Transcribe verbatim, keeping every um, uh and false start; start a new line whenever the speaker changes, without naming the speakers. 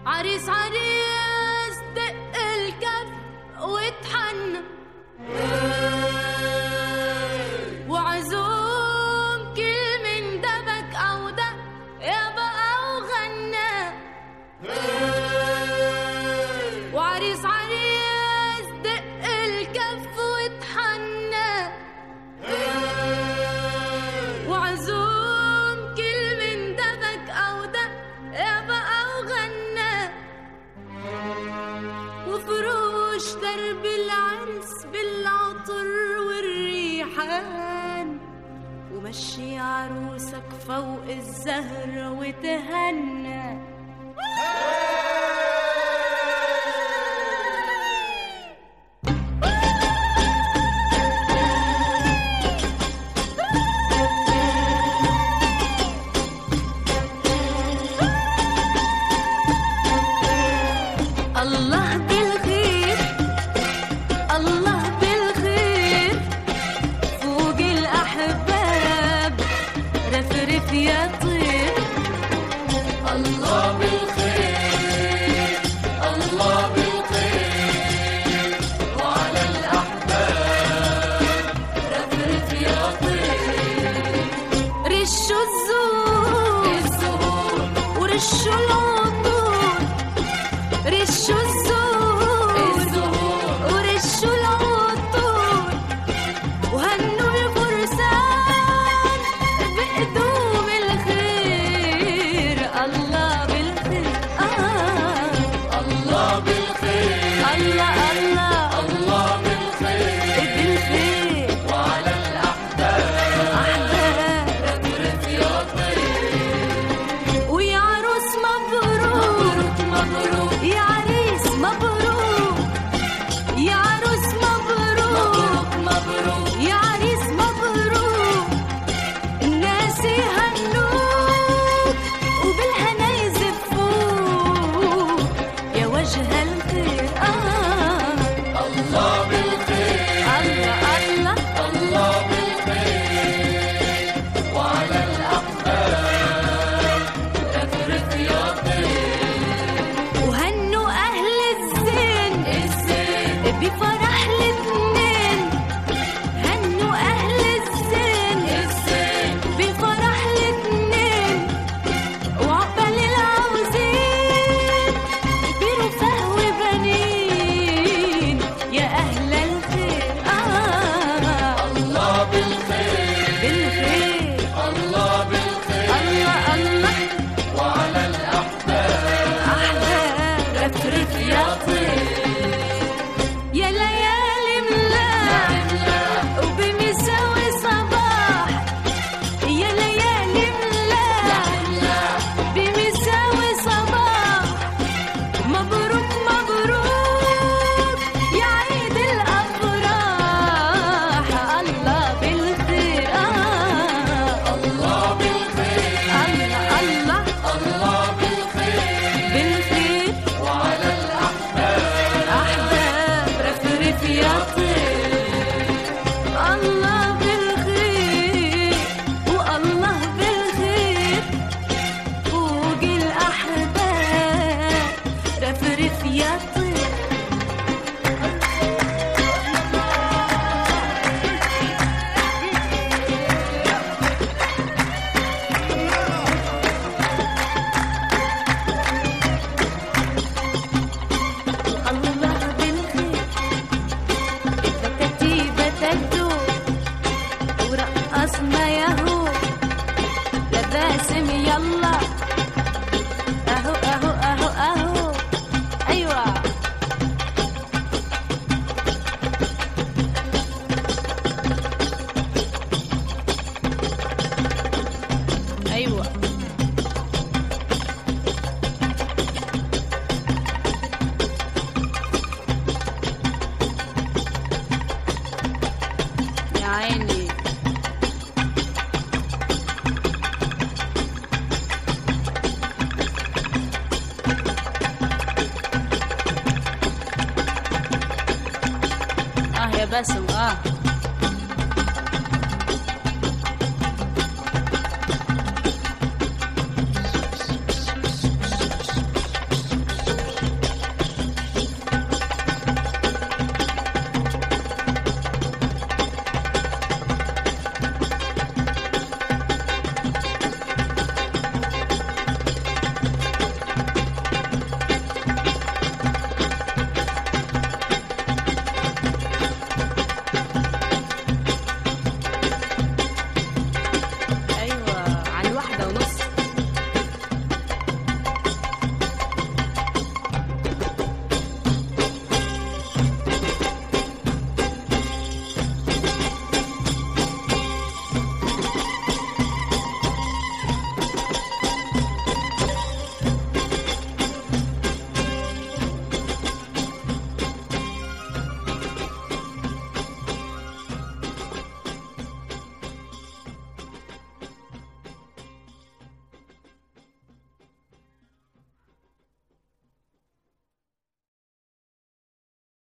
عريس عريس دق الكف واتحنى وعزوم كل من دبك أو دق يابا أو غنى وعريس عريس دق الكف واتحنى وعزوم كل من دبك أو دق يابا أو غنى وفروش درب العرس بالعطر والريحان ومشي عروسك فوق الزهر وتهنى الله بالخير الله بالخير فوق الأحباب رفرف يا طير الله بالخير الله بالخير وعلى الأحباب رفرف يا طير رشوا الزهور الزهور ورشوا العطور رشوا الزهور الزهور ورشوا العطور وهنوا الفرسان بقدوم الخير الله بالخير آه الله بالخير الله الله الله بالخير بالخير وعلى الأحباب أحباب رفرف يا طير ويا عروس مبروك مبروك يا عريس مبروك يا عروس مبروك مبروك يا عريس مبروك الناس يهنوك وبالهنا يزفوك يا وجه الخير آه الله بالخير الله الله الله بالخير وعلى الأحباب رفرف يا طير وهنوا أهل الزين الزين بفرح الاتنين هنوا أهل الزين الزين بفرح الاتنين وعقبال العوزين برفاه وبنين يا أهل الخير آه الله بالخير بالخير الله بالخير الله الله وعلى الأحباب أحباب رفرف يا طير يا ليالي ملاح وبمساوي صباح يا ليالي ملاح بمساوي صباح مبروك مبروك يا عيد الأفراح الله بالخير آه الله بالخير الله الله الله بالخير بالخير وعلى الأحباب أحباب رفرف يا طير الله بالخير والله بالخير فوق الأحباب رفرف يا طير الله بالخير الكتيبة تدور ورقصنا ياهو لباسم يلا اهو اهو اهو اهو ايوه ايوه يا عيني اه يا باسم اه